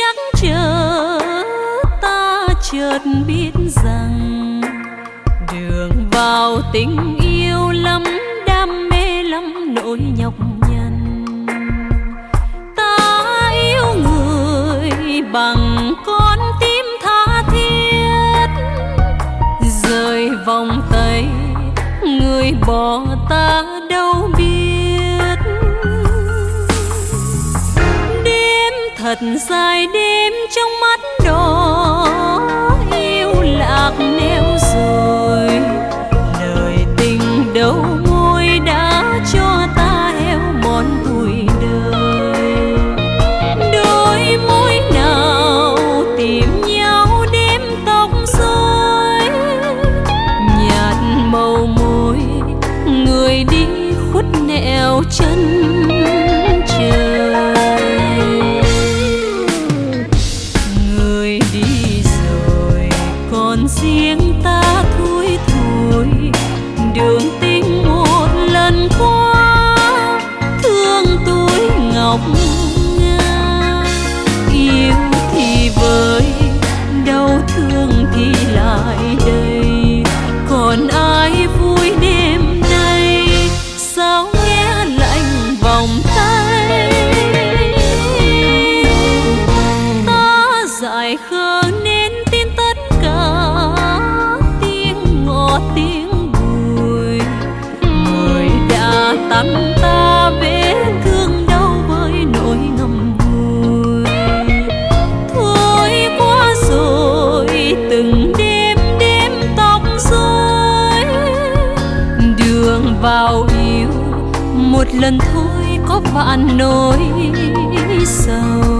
nhắc chờ ta chợt biết rằng đường vào tình yêu lắm đam mê lắm nỗi nhọc nhằn. Ta yêu người bằng con tim tha thiết, rời vòng tay người bỏ ta đâu biết. Đêm thật dài đêm trong mắt đỏ yêu lạc neo rồi, lời tình đầu môi đã cho ta héo mòn tuổi đời. Đôi môi nào tìm nhau đêm tóc rối, nhạt màu môi người đi khuất nẻo chân trời. Người đi rồi còn riêng ta thui thủi, đường tình một lần qua thương tuổi ngọc ngà. Yêu thì vơi đau thương thì lại đây, còn ai vui đêm nay sao nghe lạnh vòng tay. Ta dại khờ nên tin tất cả tiếng ngọt tiếng bùi, người đã tắm ta vết thương đau với nỗi ngậm ngùi. Thôi qua rồi từng đêm đêm tóc rối, đường vào yêu một lần thôi có vạn nỗi sầu.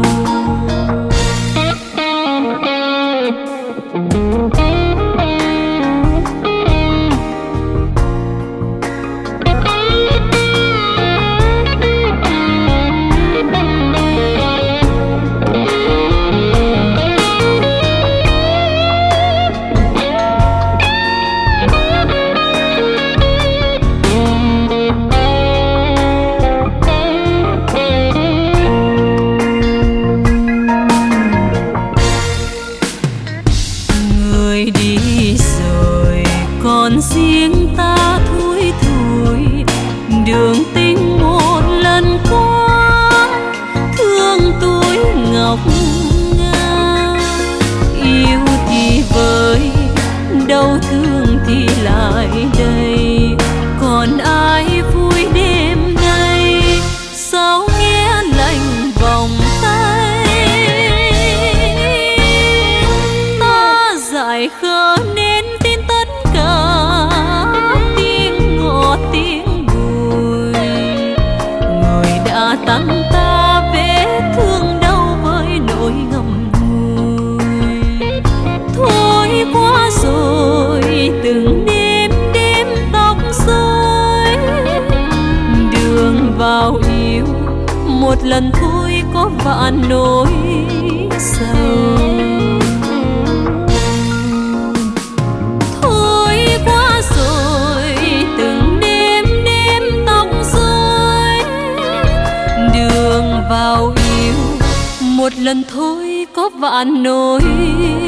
Đi rồi còn riêng ta thui thủi, đường tình một lần qua thương tuổi ngọc ngà. Yêu thì vơi đau thương thì lại đây, còn ai vui đêm nay sao nghe lạnh vòng tay. Ta dại khờ nên tin tất cả tiếng ngọt tiếng bùi, người đã tặng ta vết thương đau với nỗi ngậm ngùi. Thôi qua rồi từng đêm đêm tóc rối, đường vào yêu một lần thôi có vạn nỗi sầu. Vào yêu một lần thôi có vạn nỗi